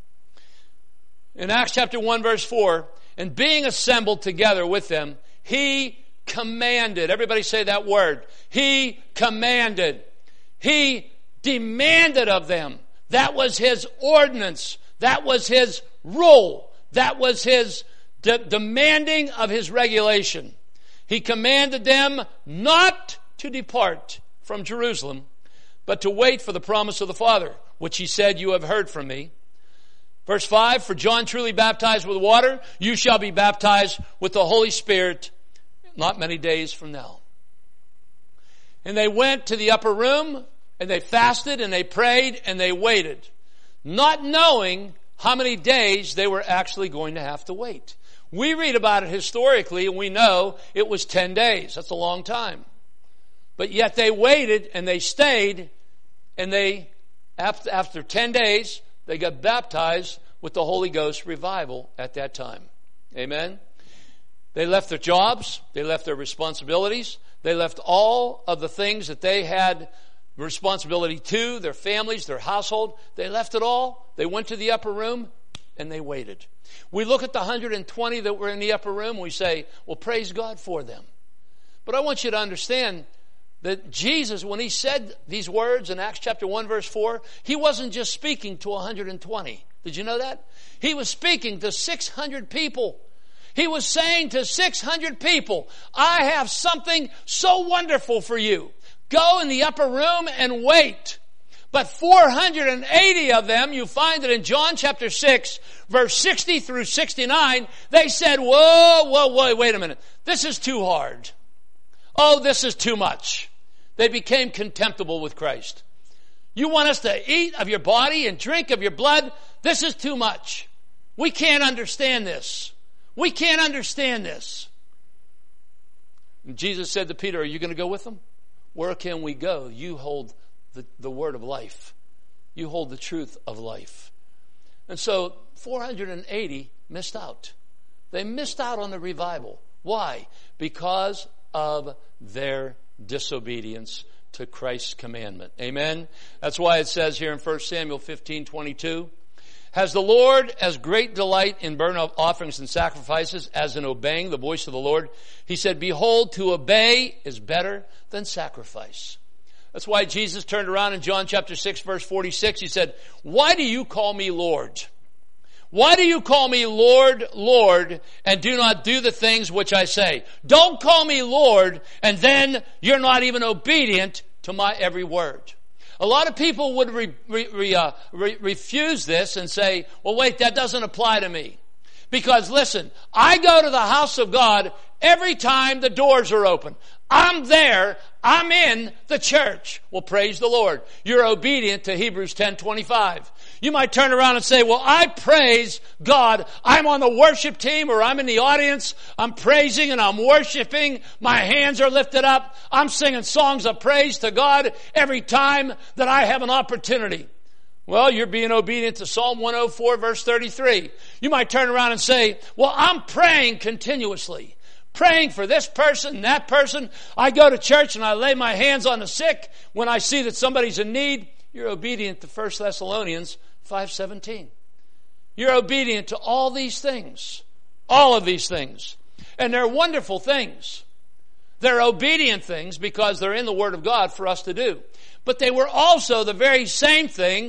In Acts chapter one, verse four, "And being assembled together with them, he commanded." Everybody say that word. He commanded. He demanded of them. That was his ordinance. That was his rule. That was his de- demanding of his regulation. He commanded them not to depart from Jerusalem, but to wait for the promise of the Father, which he said, "You have heard from me." Verse five, "For John truly baptized with water, you shall be baptized with the Holy Spirit not many days from now." And they went to the upper room, and they fasted, and they prayed, and they waited, not knowing how many days they were actually going to have to wait. We read about it historically, and we know it was ten days. That's a long time. But yet they waited, and they stayed, and they, after ten days, they got baptized with the Holy Ghost revival at that time. Amen? They left their jobs. They left their responsibilities. They left all of the things that they had responsibility to, their families, their household. They left it all. They went to the upper room, and they waited. We look at the one hundred twenty that were in the upper room, and we say, well, praise God for them. But I want you to understand that Jesus, when he said these words in Acts chapter one, verse four, he wasn't just speaking to one hundred twenty. Did you know that? He was speaking to six hundred people. He was saying to six hundred people, I have something so wonderful for you. Go in the upper room and wait. But four hundred eighty of them, you find it in John chapter six, verse sixty through sixty-nine, they said, whoa, whoa, whoa, wait a minute. This is too hard. Oh, this is too much. They became contemptible with Christ. You want us to eat of your body and drink of your blood? This is too much. We can't understand this. We can't understand this. And Jesus said to Peter, are you going to go with them? Where can we go? You hold the, the word of life. You hold the truth of life. And so four hundred eighty missed out. They missed out on the revival. Why? Because of their disobedience to Christ's commandment. Amen? That's why it says here in First Samuel fifteen twenty-two, has the Lord as great delight in burnt offerings and sacrifices as in obeying the voice of the Lord? He said, behold, to obey is better than sacrifice. That's why Jesus turned around in John chapter six, verse forty-six. He said, why do you call me Lord? Why do you call me Lord, Lord, and do not do the things which I say? Don't call me Lord, and then you're not even obedient to my every word. A lot of people would re, re, re, uh, re, refuse this and say, well, wait, that doesn't apply to me. Because listen, I go to the house of God every time the doors are open. I'm there. I'm in the church. Well, praise the Lord. You're obedient to Hebrews ten twenty-five. You might turn around and say, well, I praise God. I'm on the worship team or I'm in the audience. I'm praising and I'm worshiping. My hands are lifted up. I'm singing songs of praise to God every time that I have an opportunity. Well, you're being obedient to Psalm one oh four, verse thirty-three. You might turn around and say, well, I'm praying continuously. Praying for this person, that person. I go to church and I lay my hands on the sick when I see that somebody's in need. You're obedient to First Thessalonians five seventeen. You're obedient to all these things. All of these things. And they're wonderful things. They're obedient things because they're in the Word of God for us to do. But they were also the very same things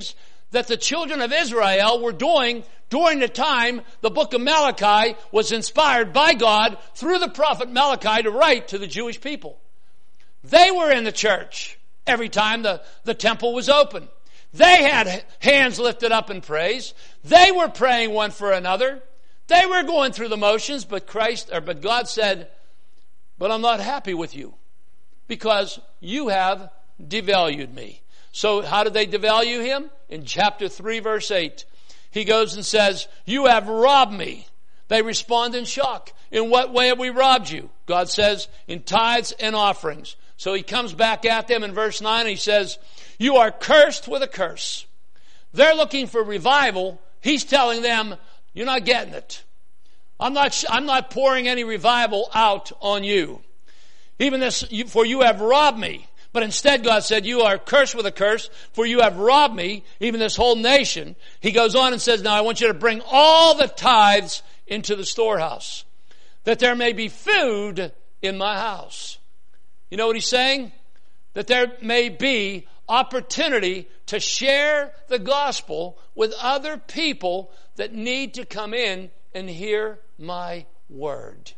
that the children of Israel were doing during the time the book of Malachi was inspired by God through the prophet Malachi to write to the Jewish people. They were in the church every time the, the temple was open. They had hands lifted up in praise. They were praying one for another. They were going through the motions, but Christ, or but God said, but I'm not happy with you because you have devalued me. So how did they devalue him? In chapter three, verse eight, he goes and says, you have robbed me. They respond in shock. In what way have we robbed you? God says, in tithes and offerings. So he comes back at them in verse nine and he says, you are cursed with a curse. They're looking for revival. He's telling them, you're not getting it. I'm not, I'm not pouring any revival out on you. Even this, for you have robbed me. But instead God said, you are cursed with a curse, for you have robbed me, even this whole nation. He goes on and says, now I want you to bring all the tithes into the storehouse, that there may be food in my house. You know what he's saying? That there may be opportunity to share the gospel with other people that need to come in and hear my word.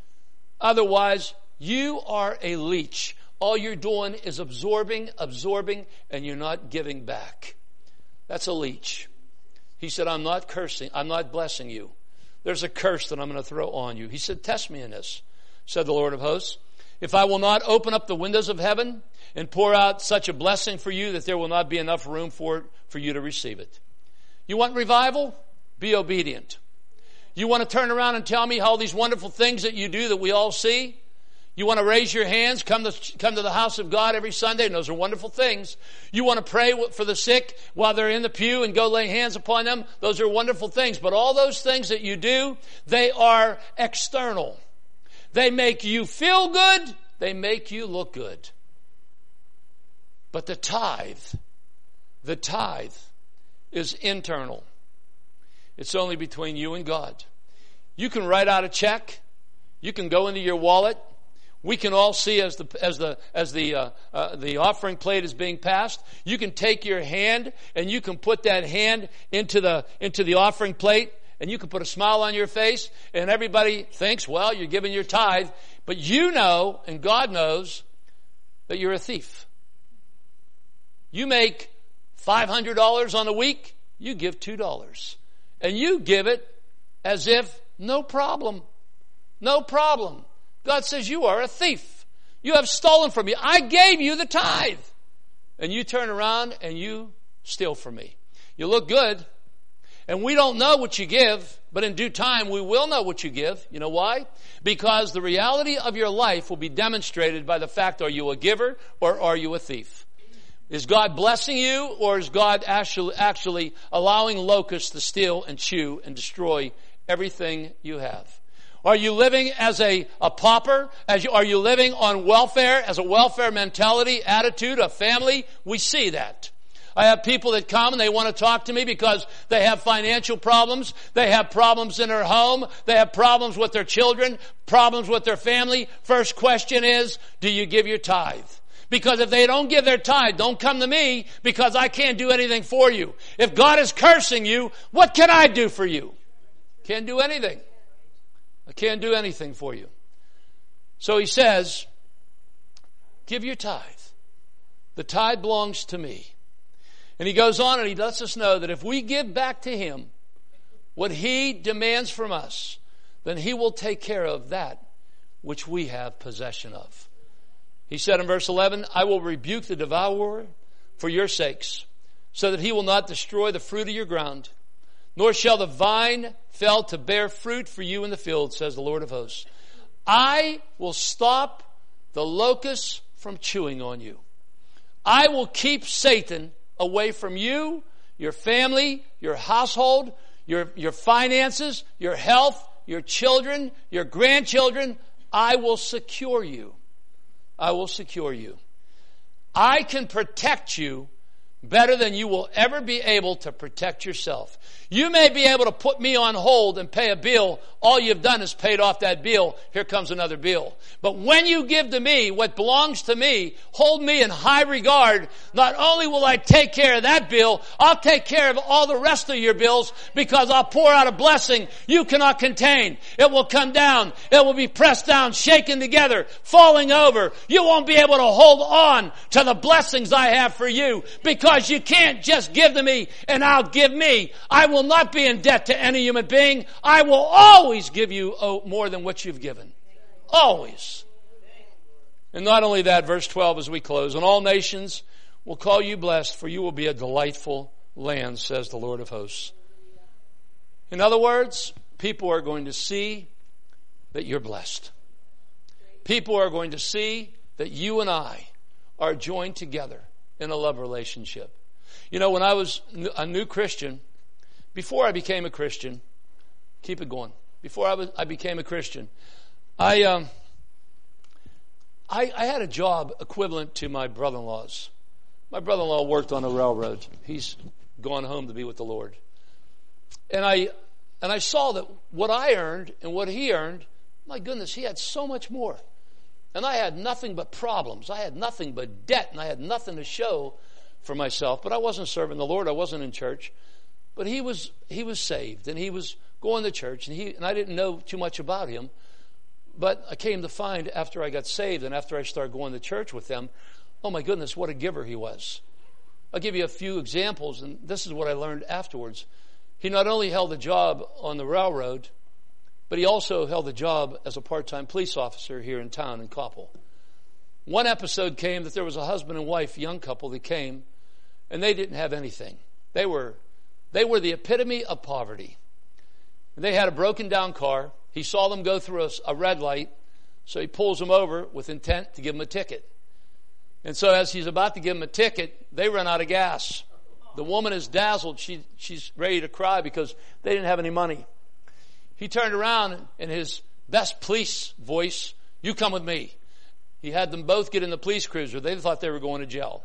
Otherwise, you are a leech. All you're doing is absorbing, absorbing, and you're not giving back. That's a leech. He said, I'm not cursing, I'm not blessing you. There's a curse that I'm going to throw on you. He said, test me in this, said the Lord of hosts. If I will not open up the windows of heaven and pour out such a blessing for you that there will not be enough room for it, for you to receive it. You want revival? Be obedient. You want to turn around and tell me all these wonderful things that you do that we all see? You want to raise your hands, come to, come to the house of God every Sunday, and those are wonderful things. You want to pray for the sick while they're in the pew and go lay hands upon them, those are wonderful things. But all those things that you do, they are external. They make you feel good, they make you look good. But the tithe, the tithe is internal. It's only between you and God. You can write out a check. You can go into your wallet. We can all see as the as the as the uh, uh, the offering plate is being passed. You can take your hand and you can put that hand into the into the offering plate, and you can put a smile on your face, and everybody thinks, well, you're giving your tithe, but you know, and God knows, that you're a thief. You make five hundred dollars on a week, you give two dollars, and you give it as if no problem, no problem. God says, you are a thief. You have stolen from me. I gave you the tithe. And you turn around and you steal from me. You look good. And we don't know what you give, but in due time we will know what you give. You know why? Because the reality of your life will be demonstrated by the fact, are you a giver or are you a thief? Is God blessing you, or is God actually, actually allowing locusts to steal and chew and destroy everything you have? Are you living as a, a pauper? As you, are you living on welfare, as a welfare mentality, attitude, a family? We see that. I have people that come and they want to talk to me because they have financial problems. They have problems in their home. They have problems with their children, problems with their family. First question is, do you give your tithe? Because if they don't give their tithe, don't come to me because I can't do anything for you. If God is cursing you, what can I do for you? Can't do anything. I can't do anything for you. So he says, give your tithe. The tithe belongs to me. And he goes on and he lets us know that if we give back to him what he demands from us, then he will take care of that which we have possession of. He said in verse eleven, I will rebuke the devourer for your sakes, so that he will not destroy the fruit of your ground. Nor shall the vine fail to bear fruit for you in the field, says the Lord of hosts. I will stop the locusts from chewing on you. I will keep Satan away from you, your family, your household, your, your finances, your health, your children, your grandchildren. I will secure you. I will secure you. I can protect you better than you will ever be able to protect yourself. You may be able to put me on hold and pay a bill. All you've done is paid off that bill. Here comes another bill. But when you give to me what belongs to me, hold me in high regard, not only will I take care of that bill, I'll take care of all the rest of your bills, because I'll pour out a blessing you cannot contain. It will come down. It will be pressed down, shaken together, falling over. You won't be able to hold on to the blessings I have for you, because Because you can't just give to me and I'll give me. I will not be in debt to any human being. I will always give you more than what you've given. Always. And not only that, verse twelve as we close, and all nations will call you blessed, for you will be a delightful land, says the Lord of hosts. In other words, people are going to see that you're blessed. People are going to see that you and I are joined together in a love relationship. You know, when I was a new Christian, before I became a Christian, keep it going. Before I was, I became a Christian, I, um, I, I had a job equivalent to my brother-in-law's. My brother-in-law worked on a railroad. He's gone home to be with the Lord. And I, and I saw that what I earned and what he earned, my goodness, he had so much more. And I had nothing but problems. I had nothing but debt, and I had nothing to show for myself. But I wasn't serving the Lord. I wasn't in church. But he was he was saved, and he was going to church, and he and I didn't know too much about him. But I came to find after I got saved and after I started going to church with them, oh my goodness, what a giver he was. I'll give you a few examples, and this is what I learned afterwards. He not only held a job on the railroad, but he also held a job as a part-time police officer here in town in Coppell. One episode came that there was a husband and wife, young couple that came, and they didn't have anything. They were, they were the epitome of poverty. And they had a broken down car. He saw them go through a, a red light, so he pulls them over with intent to give them a ticket. And so as he's about to give them a ticket, they run out of gas. The woman is dazzled. She, she's ready to cry because they didn't have any money. He turned around in his best police voice, "You come with me." He had them both get in the police cruiser. They thought they were going to jail.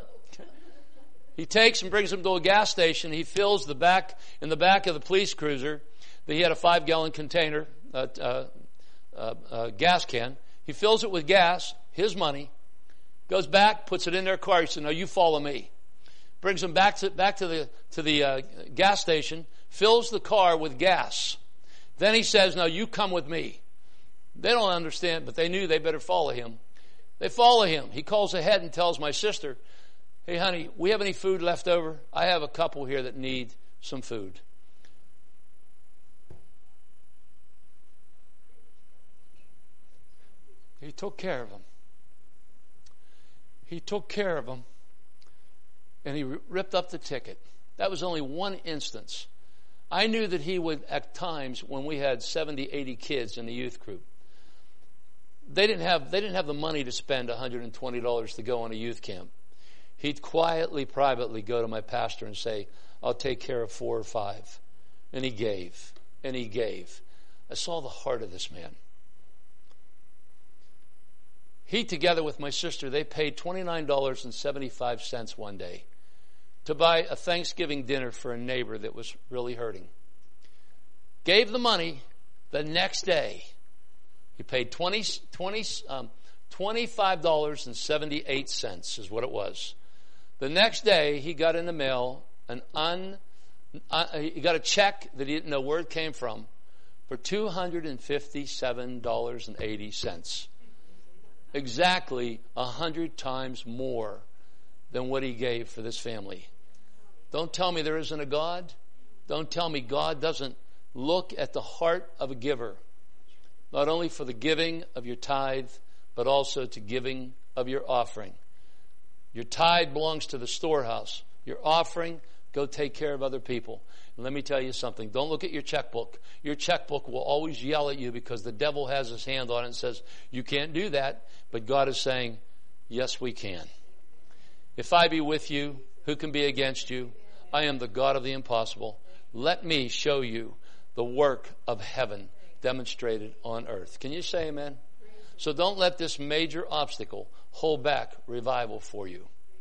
He takes and brings them to a gas station. He fills the back, in the back of the police cruiser, he had a five gallon container, uh, uh, uh, uh, gas can. He fills it with gas, his money, goes back, puts it in their car. He said, "No, you follow me." Brings them back to, back to the, to the uh, gas station, fills the car with gas. Then he says, "No, you come with me." They don't understand, but they knew they better follow him. They follow him. He calls ahead and tells my sister, "Hey, honey, we have any food left over? I have a couple here that need some food." He took care of them. He took care of them, and he ripped up the ticket. That was only one instance. I knew that he would, at times, when we had seventy, eighty kids in the youth group, they didn't have, they didn't have the money to spend one hundred twenty dollars to go on a youth camp. He'd quietly, privately go to my pastor and say, "I'll take care of four or five." And he gave, and he gave. I saw the heart of this man. He, together with my sister, they paid twenty-nine dollars and seventy-five cents one day to buy a Thanksgiving dinner for a neighbor that was really hurting. Gave the money. The next day, he paid twenty, twenty, um, twenty-five dollars and seventy-eight cents is what it was. The next day, he got in the mail an un, uh, he got a check that he didn't know where it came from for two hundred fifty-seven dollars and eighty cents. Exactly a hundred times more than what he gave for this family. Don't tell me there isn't a God. Don't tell me God doesn't look at the heart of a giver, not only for the giving of your tithe, but also to giving of your offering. Your tithe belongs to the storehouse. Your offering, go take care of other people. And let me tell you something. Don't look at your checkbook. Your checkbook will always yell at you because the devil has his hand on it and says, "You can't do that." But God is saying, "Yes, we can. If I be with you, who can be against you? I am the God of the impossible. Let me show you the work of heaven demonstrated on earth." Can you say amen? So don't let this major obstacle hold back revival for you.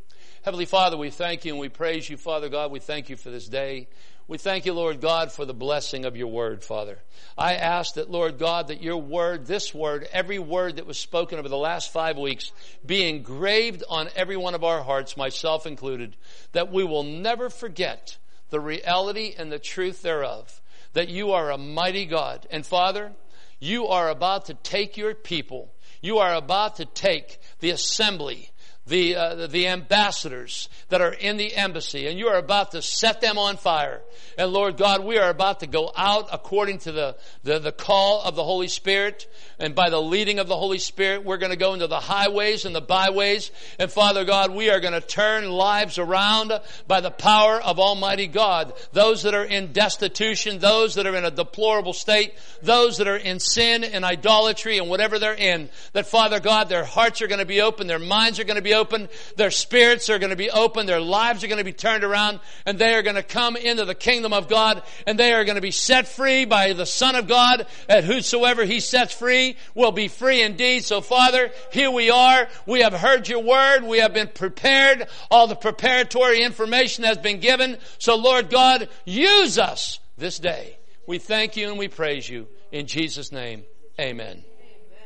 Heavenly Father, we thank you and we praise you, Father God. We thank you for this day. We thank you, Lord God, for the blessing of your word, Father. I ask that, Lord God, that your word, this word, every word that was spoken over the last five weeks, be engraved on every one of our hearts, myself included, that we will never forget the reality and the truth thereof, that you are a mighty God. And Father, you are about to take your people. You are about to take the assembly, the uh, the ambassadors that are in the embassy, and you are about to set them on fire. And Lord God, we are about to go out according to the, the, the call of the Holy Spirit, and by the leading of the Holy Spirit, we're going to go into the highways and the byways. And Father God, we are going to turn lives around by the power of Almighty God. Those that are in destitution, those that are in a deplorable state, those that are in sin and idolatry and whatever they're in, that Father God, their hearts are going to be open, their minds are going to be open, their spirits are going to be open, their lives are going to be turned around, and they are going to come into the kingdom of God, and they are going to be set free by the Son of God, and whosoever he sets free will be free indeed. So Father, here we are. We have heard your word. We have been prepared. All the preparatory information has been given. So Lord God, use us this day. We thank you and we praise you. In Jesus' name, amen.